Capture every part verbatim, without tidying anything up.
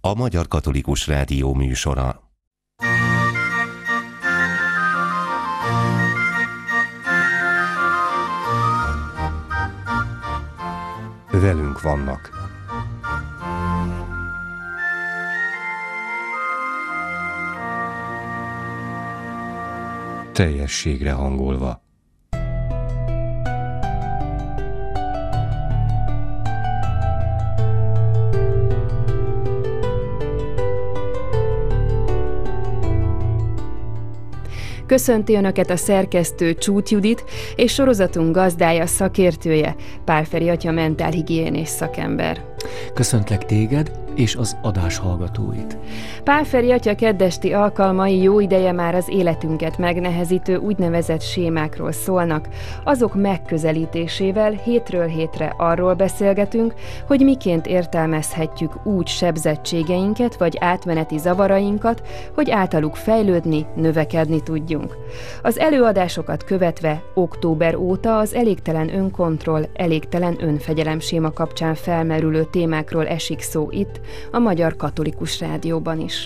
a Magyar Katolikus Rádió műsora. Velünk vannak. Teljességre hangolva. Köszönti Önöket a szerkesztő Csút Judit és sorozatunk gazdája, szakértője, Pál Feri atya mentálhigiénés szakember. Köszöntlek téged és az adás hallgatóit. Pál Feri atya keddesti alkalmai jó ideje már az életünket megnehezítő úgynevezett sémákról szólnak. Azok megközelítésével hétről hétre arról beszélgetünk, hogy miként értelmezhetjük úgy sebzettségeinket vagy átmeneti zavarainkat, hogy általuk fejlődni, növekedni tudjunk. Az előadásokat követve október óta az elégtelen önkontroll, elégtelen önfegyelem séma kapcsán felmerülő témákról esik szó itt, a Magyar Katolikus Rádióban is.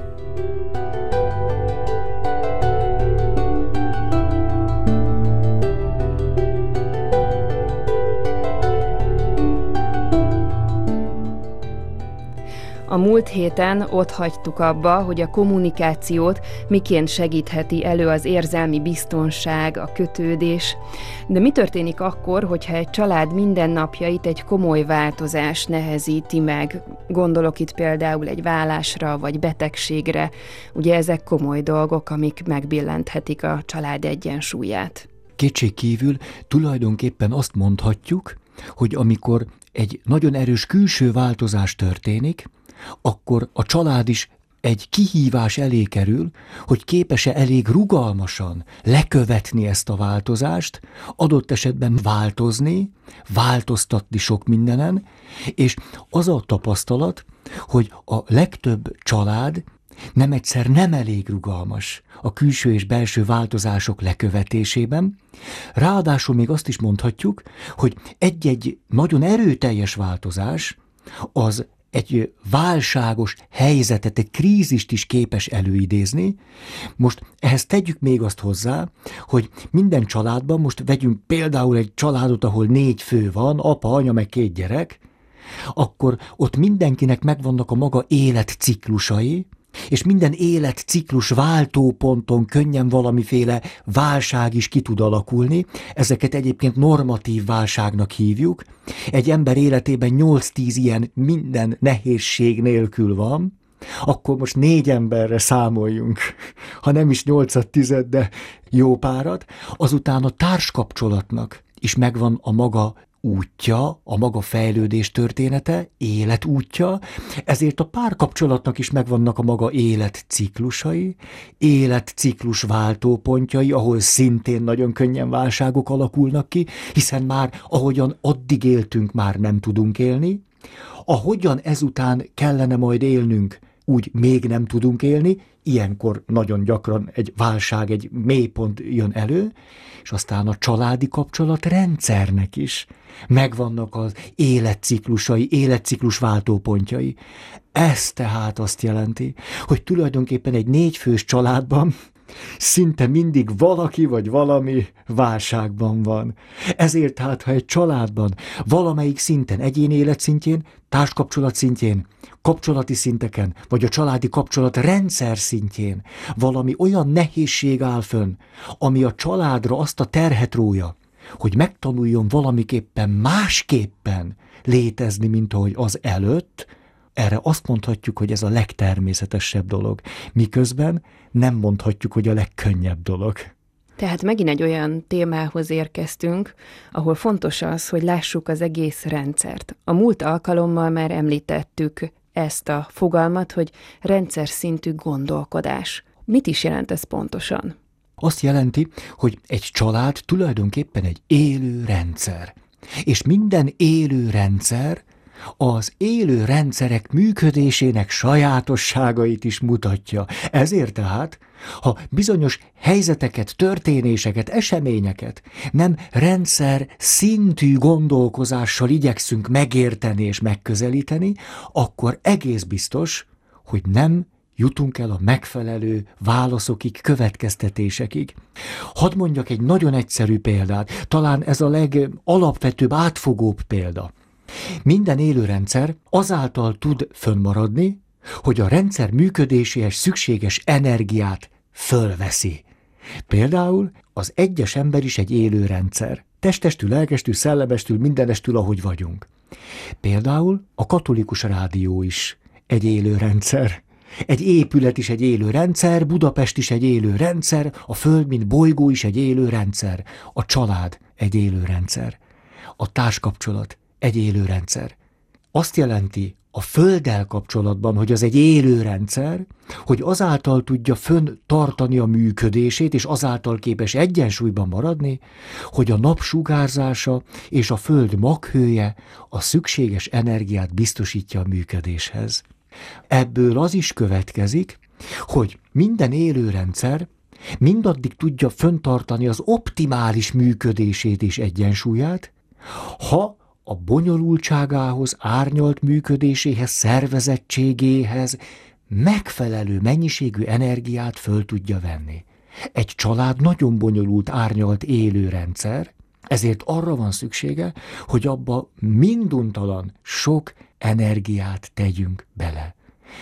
A múlt héten ott hagytuk abba, hogy a kommunikációt miként segítheti elő az érzelmi biztonság, a kötődés. De mi történik akkor, hogyha egy család mindennapjait egy komoly változás nehezíti meg? Gondolok itt például egy válásra vagy betegségre. Ugye ezek komoly dolgok, amik megbillenthetik a család egyensúlyát. Kétségkívül tulajdonképpen azt mondhatjuk, hogy amikor egy nagyon erős külső változás történik, akkor a család is egy kihívás elé kerül, hogy képes-e elég rugalmasan lekövetni ezt a változást, adott esetben változni, változtatni sok mindenen, és az a tapasztalat, hogy a legtöbb család nem egyszer nem elég rugalmas a külső és belső változások lekövetésében, ráadásul még azt is mondhatjuk, hogy egy-egy nagyon erőteljes változás az egy válságos helyzetet, egy krízist is képes előidézni. Most ehhez tegyük még azt hozzá, hogy minden családban, most vegyünk például egy családot, ahol négy fő van, apa, anya, meg két gyerek, akkor ott mindenkinek megvannak a maga életciklusai, és minden életciklus váltóponton könnyen valamiféle válság is ki tud alakulni. Ezeket egyébként normatív válságnak hívjuk. Egy ember életében nyolc-tíz ilyen minden nehézség nélkül van, akkor most négy emberre számoljunk, ha nem is nyolcat-tizet, de jó párat. Azután a társkapcsolatnak is megvan a maga útja, a maga fejlődés története, életútja, ezért a párkapcsolatnak is megvannak a maga életciklusai, életciklus váltópontjai, ahol szintén nagyon könnyen válságok alakulnak ki, hiszen már ahogyan addig éltünk, már nem tudunk élni, ahogyan ezután kellene majd élnünk, úgy még nem tudunk élni, ilyenkor nagyon gyakran egy válság, egy mélypont jön elő, és aztán a családi kapcsolatrendszernek is megvannak az életciklusai, életciklus váltópontjai. Ez tehát azt jelenti, hogy tulajdonképpen egy négyfős családban szinte mindig valaki vagy valami válságban van. Ezért hát, ha egy családban valamelyik szinten, egyéni életszintjén, társkapcsolat szintjén, kapcsolati szinteken, vagy a családi kapcsolat rendszer szintjén valami olyan nehézség áll fönn, ami a családra azt a terhet rója, hogy megtanuljon valamiképpen másképpen létezni, mint ahogy az előtt, erre azt mondhatjuk, hogy ez a legtermészetesebb dolog, miközben nem mondhatjuk, hogy a legkönnyebb dolog. Tehát megint egy olyan témához érkeztünk, ahol fontos az, hogy lássuk az egész rendszert. A múlt alkalommal már említettük ezt a fogalmat, hogy rendszer szintű gondolkodás. Mit is jelent ez pontosan? Azt jelenti, hogy egy család tulajdonképpen egy élő rendszer. És minden élő rendszer az élő rendszerek működésének sajátosságait is mutatja. Ezért tehát, ha bizonyos helyzeteket, történéseket, eseményeket nem rendszer szintű gondolkozással igyekszünk megérteni és megközelíteni, akkor egész biztos, hogy nem jutunk el a megfelelő válaszokig, következtetésekig. Hadd mondjak egy nagyon egyszerű példát, talán ez a legalapvetőbb, átfogóbb példa. Minden élőrendszer azáltal tud fönnmaradni, hogy a rendszer működéséhez szükséges energiát fölveszi. Például az egyes ember is egy élőrendszer. Testestül, lelkestül, szellemestül, mindenestül, ahogy vagyunk. Például a katolikus rádió is egy élőrendszer. Egy épület is egy élő rendszer, Budapest is egy élő rendszer, a Föld, mint bolygó is egy élő rendszer, a család egy élő rendszer, a társkapcsolat egy élő rendszer. Azt jelenti a Földdel kapcsolatban, hogy az egy élő rendszer, hogy azáltal tudja fönn tartani a működését, és azáltal képes egyensúlyban maradni, hogy a nap sugárzása és a Föld maghője a szükséges energiát biztosítja a működéshez. Ebből az is következik, hogy minden élőrendszer mindaddig tudja fenntartani az optimális működését és egyensúlyát, ha a bonyolultságához, árnyalt működéséhez, szervezettségéhez megfelelő mennyiségű energiát föl tudja venni. Egy család nagyon bonyolult, árnyalt élőrendszer, ezért arra van szüksége, hogy abba minduntalan sok energiát tegyünk bele.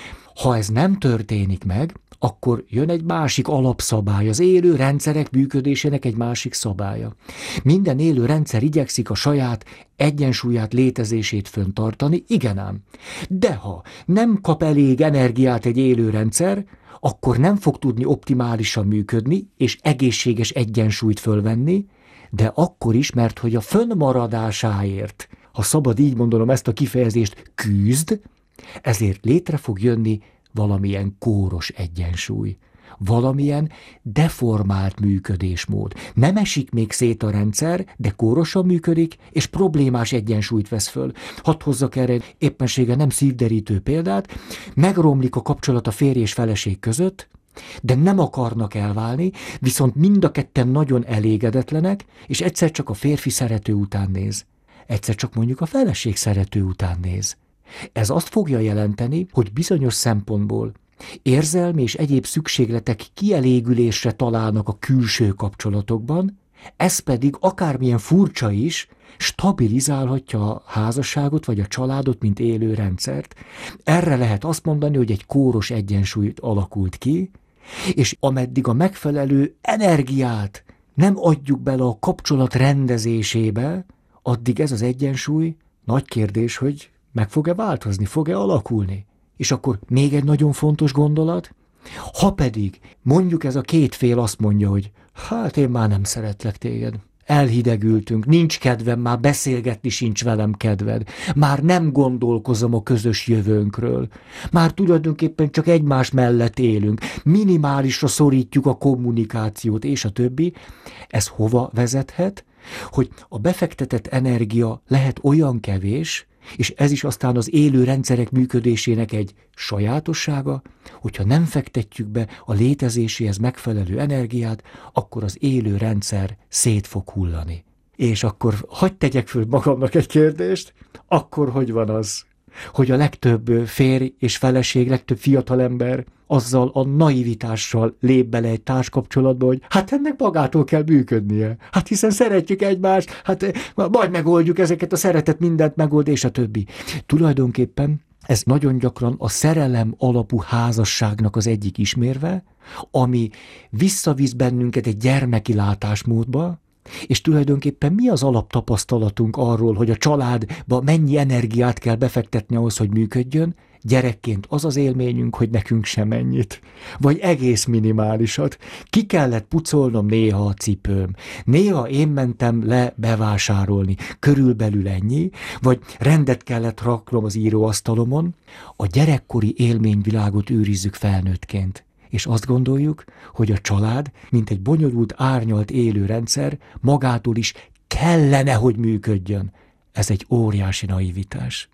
Ha ez nem történik meg, akkor jön egy másik alapszabály, az élő rendszerek működésének egy másik szabálya. Minden élő rendszer igyekszik a saját egyensúlyát, létezését fenntartani, igen ám. De ha nem kap elég energiát egy élő rendszer, akkor nem fog tudni optimálisan működni, és egészséges egyensúlyt fölvenni, de akkor is, mert hogy a fönnmaradásáért, ha szabad így mondanom ezt a kifejezést, küzd, ezért létre fog jönni valamilyen kóros egyensúly, valamilyen deformált működésmód. Nem esik még szét a rendszer, de kórosan működik, és problémás egyensúlyt vesz föl. Hadd hozzak erre éppenséggel nem szívderítő példát, megromlik a kapcsolat a férj és feleség között, de nem akarnak elválni, viszont mind a ketten nagyon elégedetlenek, és egyszer csak a férfi szerető után néz. Egyszer csak mondjuk a feleség szerető után néz. Ez azt fogja jelenteni, hogy bizonyos szempontból érzelmi és egyéb szükségletek kielégülésre találnak a külső kapcsolatokban, ez pedig akármilyen furcsa is, stabilizálhatja a házasságot vagy a családot, mint élő rendszert. Erre lehet azt mondani, hogy egy kóros egyensúly alakult ki, és ameddig a megfelelő energiát nem adjuk bele a kapcsolat rendezésébe, addig ez az egyensúly, nagy kérdés, hogy meg fog-e változni, fog-e alakulni. És akkor még egy nagyon fontos gondolat, ha pedig mondjuk ez a két fél azt mondja, hogy hát én már nem szeretlek téged, elhidegültünk, nincs kedvem, már beszélgetni sincs velem kedved, már nem gondolkozom a közös jövőnkről, már tulajdonképpen csak egymás mellett élünk, minimálisra szorítjuk a kommunikációt és a többi, ez hova vezethet, hogy a befektetett energia lehet olyan kevés, és ez is aztán az élő rendszerek működésének egy sajátossága, hogyha nem fektetjük be a létezéséhez megfelelő energiát, akkor az élő rendszer szét fog hullani. És akkor hadd tegyek föl magamnak egy kérdést, akkor hogy van az, hogy a legtöbb férj és feleség, legtöbb fiatalember azzal a naivitással lép bele egy társkapcsolatba, hogy hát ennek magától kell működnie. Hát hiszen szeretjük egymást, hát majd megoldjuk ezeket, a szeretet mindent megold, és a többi. Tulajdonképpen ez nagyon gyakran a szerelem alapú házasságnak az egyik ismérve, ami visszavisz bennünket egy gyermeki látásmódba, és tulajdonképpen mi az alaptapasztalatunk arról, hogy a családba mennyi energiát kell befektetni ahhoz, hogy működjön? Gyerekként az az élményünk, hogy nekünk sem ennyit. Vagy egész minimálisat. Ki kellett pucolnom néha a cipőm. Néha én mentem le bevásárolni. Körülbelül ennyi. Vagy rendet kellett raknom az íróasztalomon. A gyerekkori élményvilágot őrizzük felnőttként. És azt gondoljuk, hogy a család, mint egy bonyolult, árnyalt élő rendszer, magától is kellene, hogy működjön. Ez egy óriási naivitás.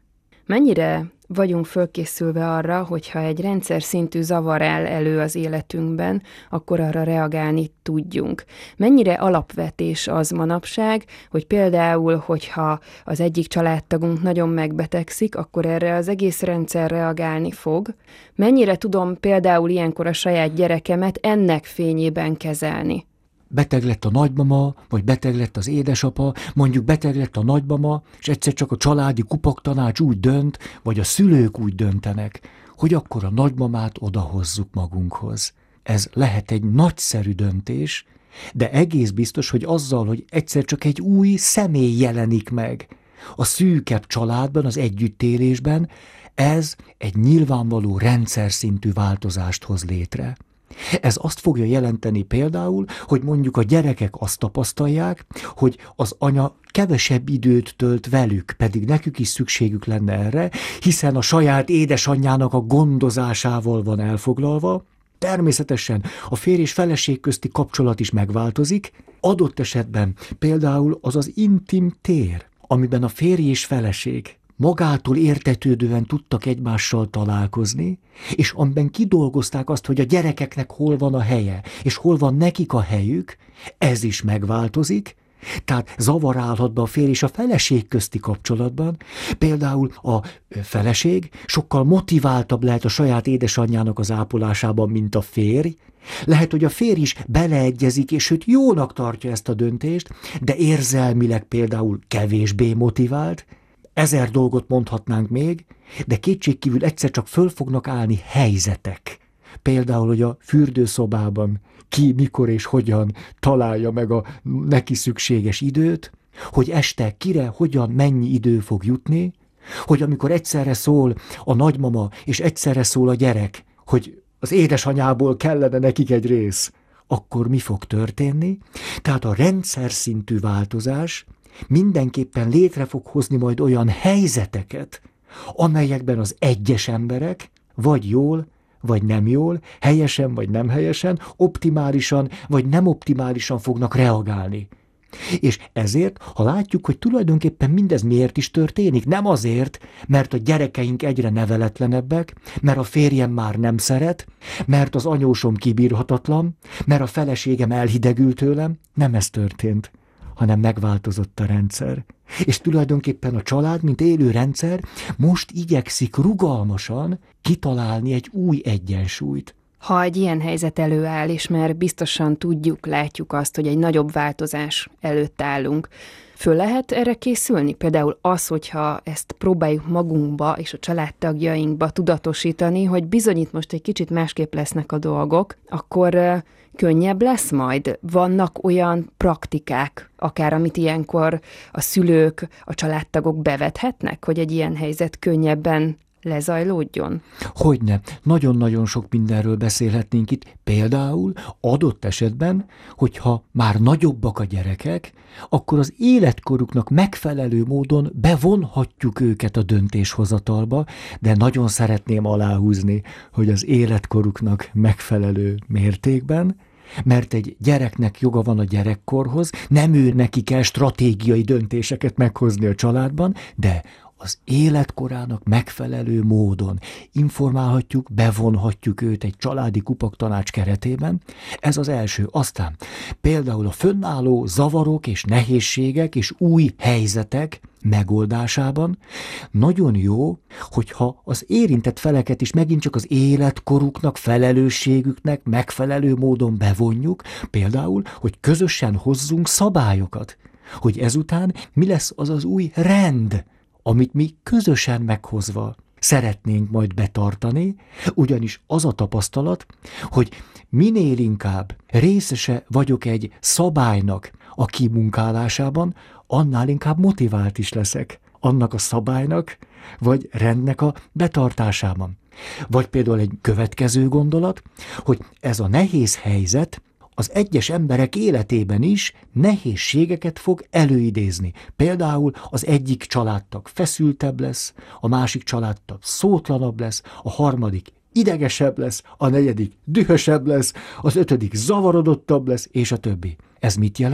Mennyire vagyunk fölkészülve arra, hogyha egy rendszer szintű zavar áll elő az életünkben, akkor arra reagálni tudjunk. Mennyire alapvetés az manapság, hogy például, hogyha az egyik családtagunk nagyon megbetegszik, akkor erre az egész rendszer reagálni fog. Mennyire tudom például ilyenkor a saját gyerekemet ennek fényében kezelni? Beteg lett a nagymama, vagy beteg lett az édesapa, mondjuk beteg lett a nagymama, és egyszer csak a családi kupaktanács úgy dönt, vagy a szülők úgy döntenek, hogy akkor a nagymamát odahozzuk magunkhoz. Ez lehet egy nagyszerű döntés, de egész biztos, hogy azzal, hogy egyszer csak egy új személy jelenik meg a szűkebb családban, az együttélésben, ez egy nyilvánvaló rendszer szintű változást hoz létre. Ez azt fogja jelenteni például, hogy mondjuk a gyerekek azt tapasztalják, hogy az anya kevesebb időt tölt velük, pedig nekük is szükségük lenne erre, hiszen a saját édesanyjának a gondozásával van elfoglalva. Természetesen a férj és feleség közti kapcsolat is megváltozik, adott esetben például az az intim tér, amiben a férj és feleség magától értetődően tudtak egymással találkozni, és amiben kidolgozták azt, hogy a gyerekeknek hol van a helye, és hol van nekik a helyük, ez is megváltozik, tehát zavar állhat be a férj és a feleség közti kapcsolatban. Például a feleség sokkal motiváltabb lehet a saját édesanyjának az ápolásában, mint a férj. Lehet, hogy a férj is beleegyezik, és őt jónak tartja ezt a döntést, de érzelmileg például kevésbé motivált. Ezer dolgot mondhatnánk még, de kétségkívül egyszer csak föl fognak állni helyzetek. Például, hogy a fürdőszobában ki, mikor és hogyan találja meg a neki szükséges időt, hogy este kire, hogyan, mennyi idő fog jutni, hogy amikor egyszerre szól a nagymama, és egyszerre szól a gyerek, hogy az édesanyából kellene nekik egy rész, akkor mi fog történni? Tehát a rendszer szintű változás mindenképpen létre fog hozni majd olyan helyzeteket, amelyekben az egyes emberek vagy jól, vagy nem jól, helyesen vagy nem helyesen, optimálisan vagy nem optimálisan fognak reagálni. És ezért, ha látjuk, hogy tulajdonképpen mindez miért is történik, nem azért, mert a gyerekeink egyre neveletlenebbek, mert a férjem már nem szeret, mert az anyósom kibírhatatlan, mert a feleségem elhidegült tőlem, nem ez történt, hanem megváltozott a rendszer. És tulajdonképpen a család, mint élő rendszer, most igyekszik rugalmasan kitalálni egy új egyensúlyt. Ha egy ilyen helyzet előáll, és már biztosan tudjuk, látjuk azt, hogy egy nagyobb változás előtt állunk, föl lehet erre készülni? Például az, hogyha ezt próbáljuk magunkba és a családtagjainkba tudatosítani, hogy bizony itt most egy kicsit másképp lesznek a dolgok, akkor könnyebb lesz majd? Vannak olyan praktikák, akár amit ilyenkor a szülők, a családtagok bevethetnek, hogy egy ilyen helyzet könnyebben lezajlódjon? Hogyne. Nagyon-nagyon sok mindenről beszélhetnénk itt. Például adott esetben, hogyha már nagyobbak a gyerekek, akkor az életkoruknak megfelelő módon bevonhatjuk őket a döntéshozatalba, de nagyon szeretném aláhúzni, hogy az életkoruknak megfelelő mértékben, mert egy gyereknek joga van a gyerekkorhoz, nem ő neki kell stratégiai döntéseket meghozni a családban, de az életkorának megfelelő módon informálhatjuk, bevonhatjuk őt egy családi kupaktanács keretében. Ez az első. Aztán például a fönnálló zavarok és nehézségek és új helyzetek megoldásában nagyon jó, hogyha az érintett feleket is megint csak az életkoruknak, felelősségüknek megfelelő módon bevonjuk, például, hogy közösen hozzunk szabályokat, hogy ezután mi lesz az az új rend, amit mi közösen meghozva szeretnénk majd betartani, ugyanis az a tapasztalat, hogy minél inkább részese vagyok egy szabálynak a kimunkálásában, annál inkább motivált is leszek annak a szabálynak, vagy rendnek a betartásában. Vagy például egy következő gondolat, hogy ez a nehéz helyzet az egyes emberek életében is nehézségeket fog előidézni. Például az egyik családtag feszültebb lesz, a másik családtag szótlanabb lesz, a harmadik idegesebb lesz, a negyedik dühösebb lesz, az ötödik zavarodottabb lesz, és a többi. Ez mit jelent?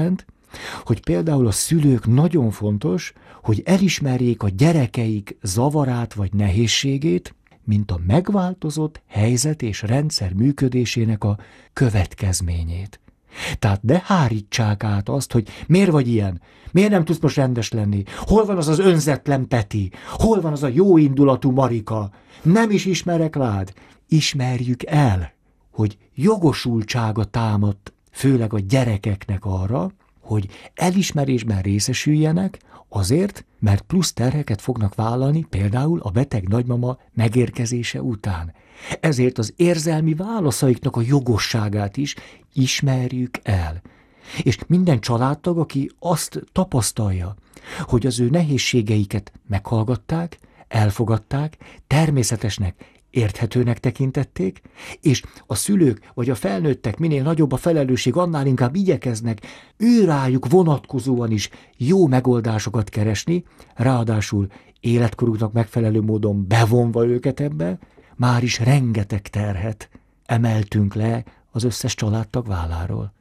hogy például a szülők nagyon fontos, hogy elismerjék a gyerekeik zavarát vagy nehézségét, mint a megváltozott helyzet és rendszer működésének a következményét. Tehát ne hárítsák át azt, hogy miért vagy ilyen, miért nem tudsz most rendes lenni, hol van az az önzetlen Peti, hol van az a jóindulatú Marika, nem is ismerek rád. Ismerjük el, hogy jogosultsága támadt főleg a gyerekeknek arra, hogy elismerésben részesüljenek, azért, mert plusz terheket fognak vállalni például a beteg nagymama megérkezése után. Ezért az érzelmi válaszaiknak a jogosságát is ismerjük el. És minden családtag, aki azt tapasztalja, hogy az ő nehézségeiket meghallgatták, elfogadták, természetesnek, érthetőnek tekintették, és a szülők vagy a felnőttek minél nagyobb a felelősség, annál inkább igyekeznek ő rájuk vonatkozóan is jó megoldásokat keresni, ráadásul életkoruknak megfelelő módon bevonva őket ebbe, már is rengeteg terhet emeltünk le az összes családtag válláról.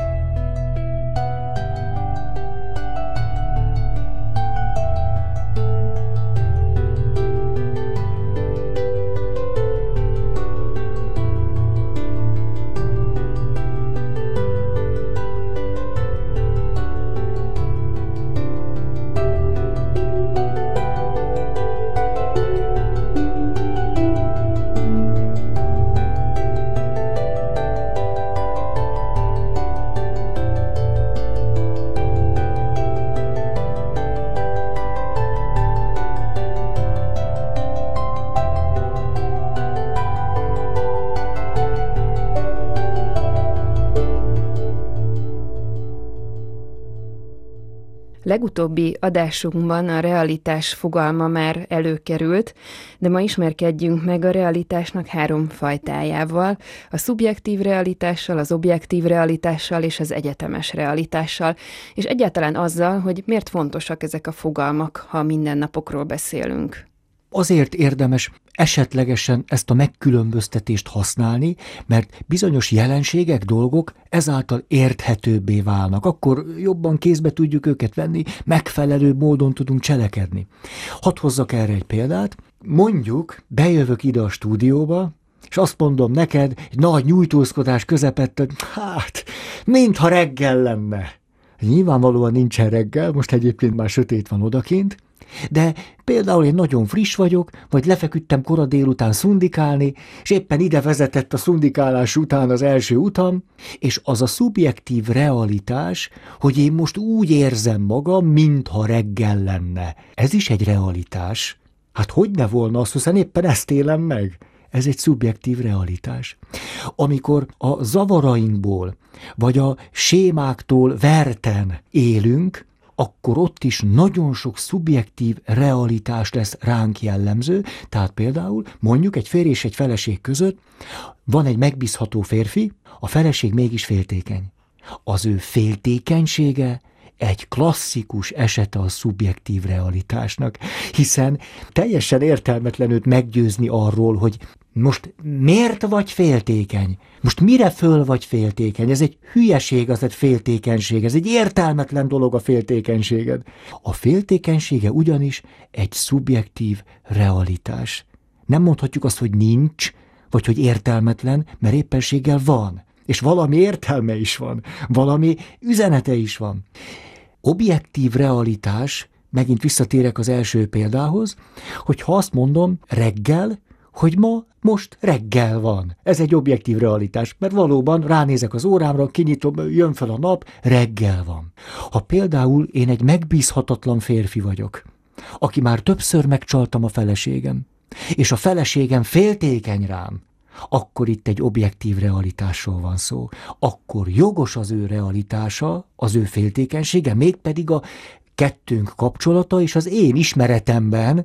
Legutóbbi adásunkban a realitás fogalma már előkerült, de ma ismerkedjünk meg a realitásnak három fajtájával, a szubjektív realitással, az objektív realitással és az egyetemes realitással, és egyáltalán azzal, hogy miért fontosak ezek a fogalmak, ha mindennapokról beszélünk. Azért érdemes esetlegesen ezt a megkülönböztetést használni, mert bizonyos jelenségek, dolgok ezáltal érthetőbbé válnak. Akkor jobban kézbe tudjuk őket venni, megfelelő módon tudunk cselekedni. Hadd hozzak erre egy példát. Mondjuk, bejövök ide a stúdióba, és azt mondom neked, egy nagy nyújtózkodás közepette, hát, mintha reggel lenne. Nyilvánvalóan nincsen reggel, most egyébként már sötét van odakint, de például én nagyon friss vagyok, vagy lefeküdtem kora délután szundikálni, és éppen ide vezetett a szundikálás után az első utam, és az a szubjektív realitás, hogy én most úgy érzem magam, mintha reggel lenne. Ez is egy realitás. Hát hogy ne volna az, hiszen éppen ezt élem meg. Ez egy szubjektív realitás. Amikor a zavarainkból, vagy a sémáktól verten élünk, akkor ott is nagyon sok szubjektív realitás lesz ránk jellemző. Tehát például mondjuk egy férj és egy feleség között van egy megbízható férfi, a feleség mégis féltékeny. Az ő féltékenysége egy klasszikus esete a szubjektív realitásnak, hiszen teljesen értelmetlen őt meggyőzni arról, hogy most miért vagy féltékeny? Most mire föl vagy féltékeny? Ez egy hülyeség, az egy féltékenység, ez egy értelmetlen dolog a féltékenységed. A féltékenysége ugyanis egy szubjektív realitás. Nem mondhatjuk azt, hogy nincs, vagy hogy értelmetlen, mert éppenséggel van. És valami értelme is van, valami üzenete is van. Objektív realitás, megint visszatérek az első példához, hogy ha azt mondom reggel, hogy ma most reggel van. Ez egy objektív realitás, mert valóban ránézek az órámra, kinyitom, jön fel a nap, reggel van. Ha például én egy megbízhatatlan férfi vagyok, aki már többször megcsaltam a feleségem, és a feleségem féltékeny rám, akkor itt egy objektív realitásról van szó. Akkor jogos az ő realitása, az ő féltékenysége, mégpedig a kettőnk kapcsolata és az én ismeretemben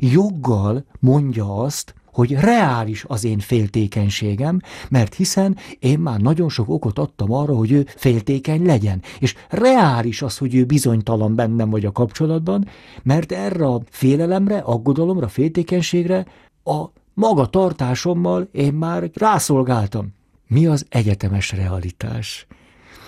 joggal mondja azt, hogy reális az én féltékenységem, mert hiszen én már nagyon sok okot adtam arra, hogy ő féltékeny legyen. És reális az, hogy ő bizonytalan bennem vagy a kapcsolatban, mert erre a félelemre, aggodalomra, féltékenységre a magatartásommal én már rászolgáltam. Mi az egyetemes realitás?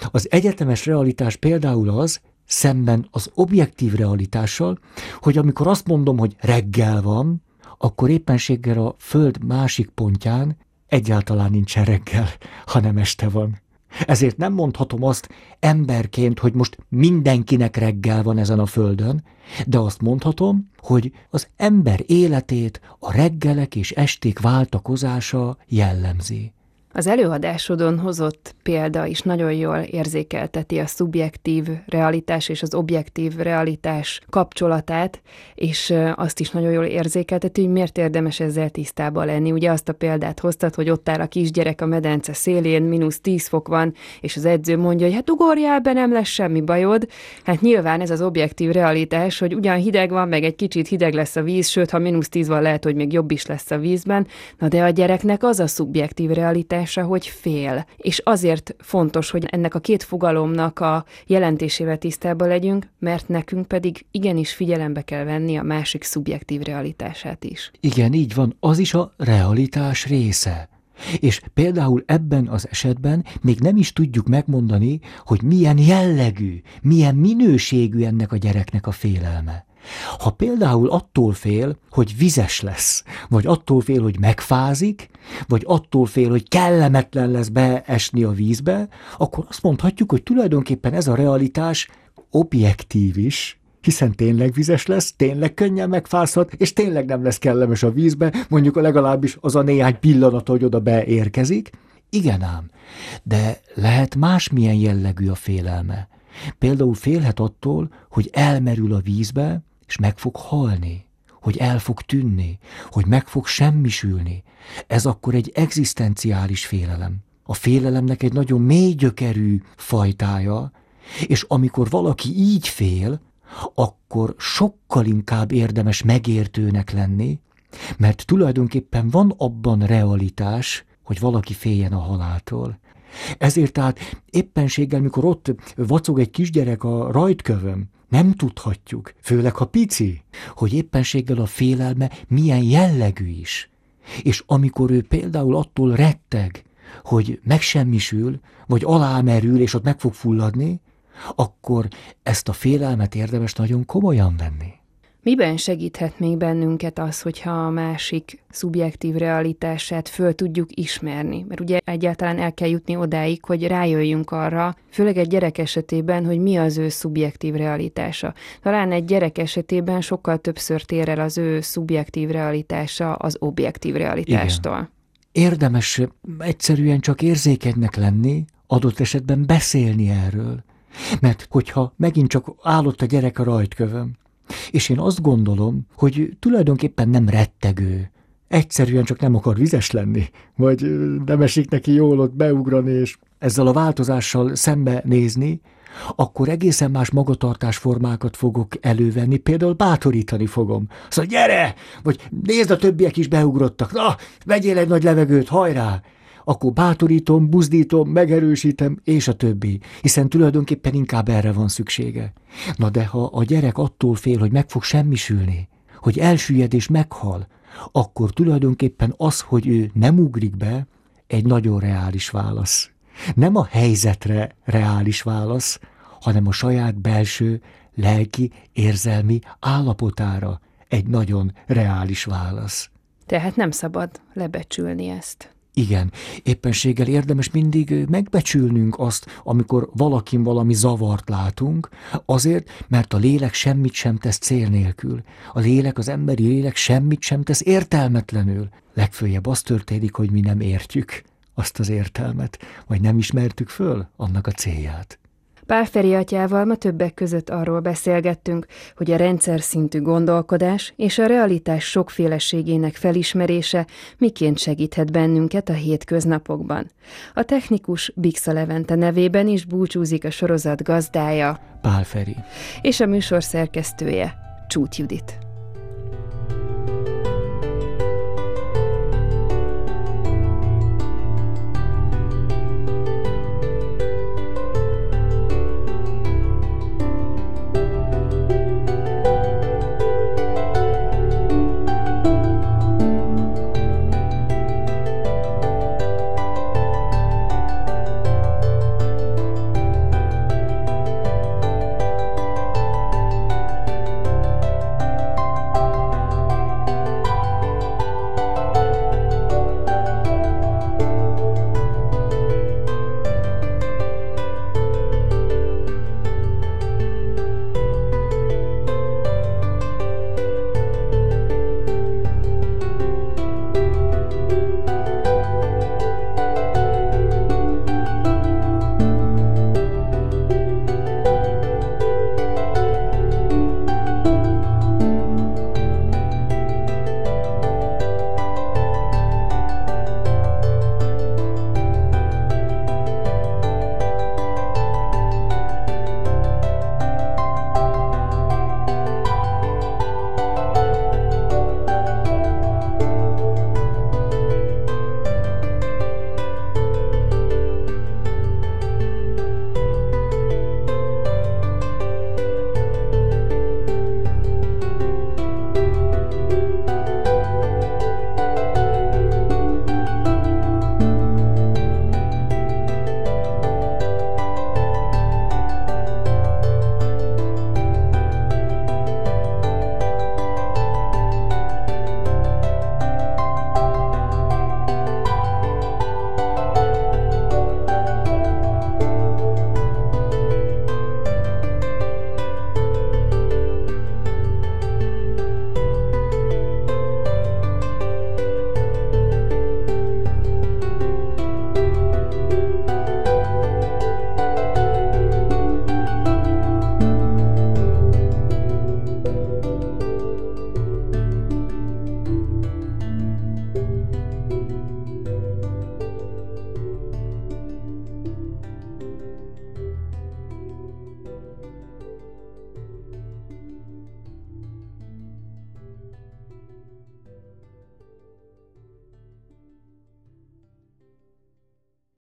Az egyetemes realitás például az, szemben az objektív realitással, hogy amikor azt mondom, hogy reggel van, akkor éppenséggel a Föld másik pontján egyáltalán nincsen reggel, hanem este van. Ezért nem mondhatom azt emberként, hogy most mindenkinek reggel van ezen a Földön, de azt mondhatom, hogy az ember életét a reggelek és esték váltakozása jellemzi. Az előadásodon hozott példa is nagyon jól érzékelteti a szubjektív realitás és az objektív realitás kapcsolatát, és azt is nagyon jól érzékelteti, hogy miért érdemes ezzel tisztában lenni. Ugye azt a példát hoztad, hogy ott áll a kisgyerek a medence szélén, mínusz tíz fok van, és az edző mondja, hogy hát ugorjál be, nem lesz semmi bajod. Hát nyilván ez az objektív realitás, hogy ugyan hideg van, meg egy kicsit hideg lesz a víz, sőt, ha mínusz tíz van, lehet, hogy még jobb is lesz a vízben. Na de a gyereknek az a szubjektív realitás, hogy fél. És azért fontos, hogy ennek a két fogalomnak a jelentésével tisztában legyünk, mert nekünk pedig igenis figyelembe kell venni a másik szubjektív realitását is. Igen, így van, az is a realitás része. És például ebben az esetben még nem is tudjuk megmondani, hogy milyen jellegű, milyen minőségű ennek a gyereknek a félelme. Ha például attól fél, hogy vizes lesz, vagy attól fél, hogy megfázik, vagy attól fél, hogy kellemetlen lesz beesni a vízbe, akkor azt mondhatjuk, hogy tulajdonképpen ez a realitás objektív is, hiszen tényleg vizes lesz, tényleg könnyen megfázhat, és tényleg nem lesz kellemes a vízbe, mondjuk legalábbis az a néhány pillanat, hogy oda beérkezik. Igen ám, de lehet másmilyen jellegű a félelme. Például félhet attól, hogy elmerül a vízbe, és meg fog halni, hogy el fog tűnni, hogy meg fog semmisülni. Ez akkor egy egzisztenciális félelem. A félelemnek egy nagyon mély gyökerű fajtája, és amikor valaki így fél, akkor sokkal inkább érdemes megértőnek lenni, mert tulajdonképpen van abban realitás, hogy valaki féljen a haláltól. Ezért tehát éppenséggel, mikor ott vacog egy kisgyerek a rajtkövön, nem tudhatjuk, főleg ha pici, hogy éppenséggel a félelme milyen jellegű is. És amikor ő például attól retteg, hogy megsemmisül, vagy alámerül, és ott meg fog fulladni, akkor ezt a félelmet érdemes nagyon komolyan venni. Miben segíthet még bennünket az, hogyha a másik szubjektív realitását föl tudjuk ismerni? Mert ugye egyáltalán el kell jutni odáig, hogy rájöjjünk arra, főleg egy gyerek esetében, hogy mi az ő szubjektív realitása. Talán egy gyerek esetében sokkal többször tér el az ő szubjektív realitása az objektív realitástól. Igen. Érdemes egyszerűen csak érzékenynek lenni, adott esetben beszélni erről. Mert hogyha megint csak állott a gyerek a rajtkövön, és én azt gondolom, hogy tulajdonképpen nem rettegő, egyszerűen csak nem akar vizes lenni, vagy nem esik neki jól ott beugrani, és ezzel a változással szembe nézni, akkor egészen más magatartásformákat fogok elővenni, például bátorítani fogom. Szóval gyere! Vagy nézd, a többiek is beugrottak, na, vegyél egy nagy levegőt, hajrá! Akkor bátorítom, buzdítom, megerősítem, és a többi, hiszen tulajdonképpen inkább erre van szüksége. Na de ha a gyerek attól fél, hogy meg fog semmisülni, hogy elsüllyed és meghal, akkor tulajdonképpen az, hogy ő nem ugrik be, egy nagyon reális válasz. Nem a helyzetre reális válasz, hanem a saját belső, lelki, érzelmi állapotára egy nagyon reális válasz. Tehát nem szabad lebecsülni ezt. Igen, éppenséggel érdemes mindig megbecsülnünk azt, amikor valakin valami zavart látunk, azért, mert a lélek semmit sem tesz cél nélkül. A lélek, az emberi lélek semmit sem tesz értelmetlenül. Legfőjebb az történik, hogy mi nem értjük azt az értelmet, vagy nem ismertük föl annak a célját. Pál Feri atyával ma többek között arról beszélgettünk, hogy a rendszer szintű gondolkodás és a realitás sokféleségének felismerése miként segíthet bennünket a hétköznapokban. A technikus Bixa Levente nevében is búcsúzik a sorozat gazdája, Pál Feri, és a műsor szerkesztője, Csút Judit.